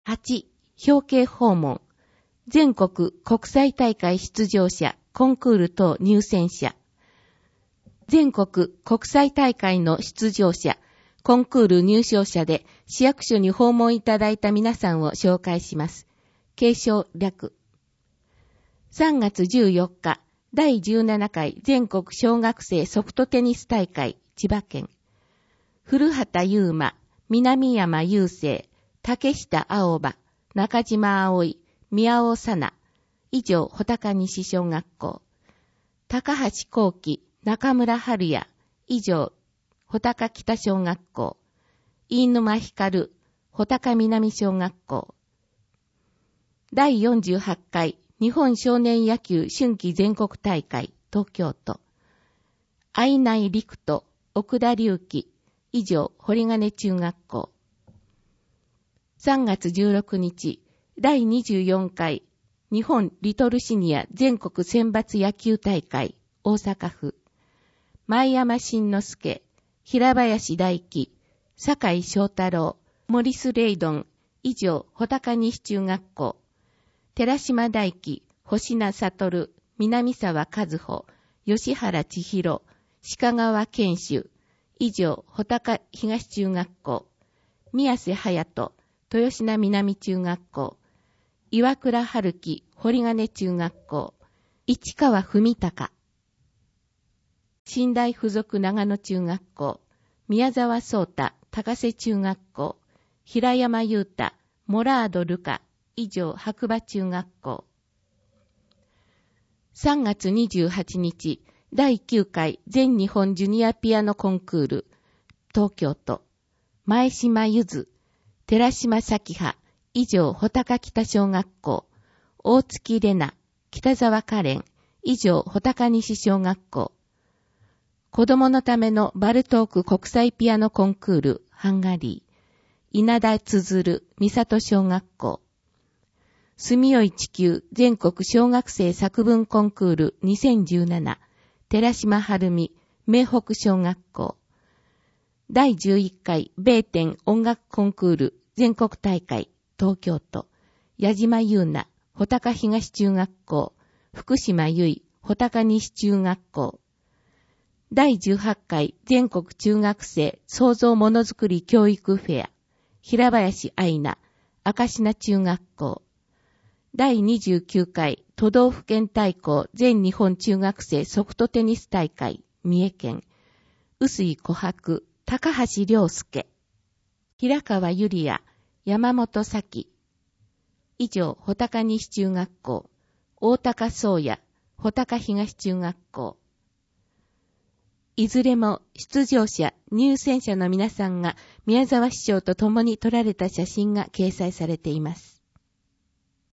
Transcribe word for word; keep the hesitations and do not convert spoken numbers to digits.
はち. 表敬訪問。全国国際大会出場者、コンクール等入選者。全国国際大会の出場者、コンクール入賞者で市役所に訪問いただいた皆さんを紹介します。継承略。さんがつじゅうよっか、だいじゅうななかい全国小学生ソフトテニス大会、千葉県。古畑優馬、南山雄生、竹下青葉、中島葵、宮尾沙奈。以上、穂高西小学校。高橋幸喜、中村春也。以上、穂高北小学校。飯沼光、穂高南小学校。だいよんじゅうはちかい日本少年野球春季全国大会、東京都。愛内陸斗、奥田隆起。以上、堀金中学校。さんがつじゅうろくにち、だいにじゅうよんかい日本リトルシニア全国選抜野球大会、大阪府。前山慎之介、平林大輝、坂井翔太郎、モリス・レイドン。以上、穂高西中学校。寺島大輝、星名悟、南沢和穂、吉原千尋、鹿川健秀。以上、穂高東中学校。宮瀬隼人、豊品南中学校。岩倉春樹、堀金中学校。市川文隆。新大附属長野中学校。宮沢聡太、高瀬中学校。平山優太、モラードルカ。以上、白馬中学校。さんがつにじゅうはちにち、だいきゅうかい全日本ジュニアピアノコンクール、東京都。前島ゆず、寺島咲葉。以上、穂高北小学校。大月玲奈、北沢カレン。以上、穂高西小学校。子供のためのバルトーク国際ピアノコンクール、ハンガリー。稲田つづる、三里小学校。住よい地球全国小学生作文コンクールにせんじゅうなな、寺島晴美、明北小学校。だいじゅういっかい米天音楽コンクール全国大会、東京都。矢島優奈、穂高東中学校。福島由衣、穂高西中学校。だいじゅうはちかい全国中学生創造ものづくり教育フェア。平林愛菜、赤品中学校。だいにじゅうきゅうかい都道府県対抗全日本中学生ソフトテニス大会、三重県。臼井琥珀、高橋良介。平川ゆりや、山本咲。以上、穂高西中学校。大高宗也、穂高東中学校。いずれも出場者、入選者の皆さんが宮沢市長と共に撮られた写真が掲載されています。